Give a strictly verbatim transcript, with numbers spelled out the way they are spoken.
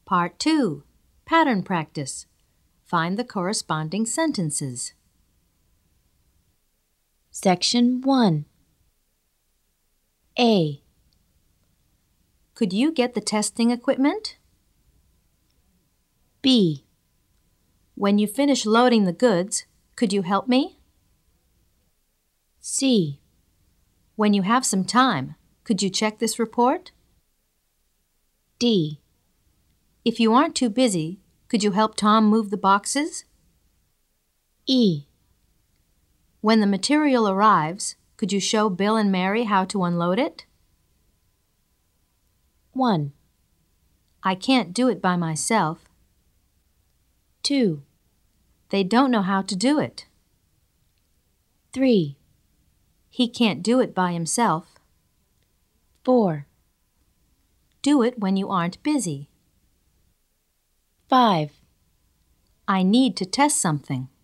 Part two. Pattern practice. Find the corresponding sentences. Section one. A. Could you get the testing equipment? B. When you finish loading the goods, could you help me? C. When you have some time, could you check this report? D. If you aren't too busy, could you help Tom move the boxes? E. When the material arrives, could you show Bill and Mary how to unload it? one. I can't do it by myself. two. They don't know how to do it. three. He can't do it by himself. four. Do it when you aren't busy. five. I need to test something.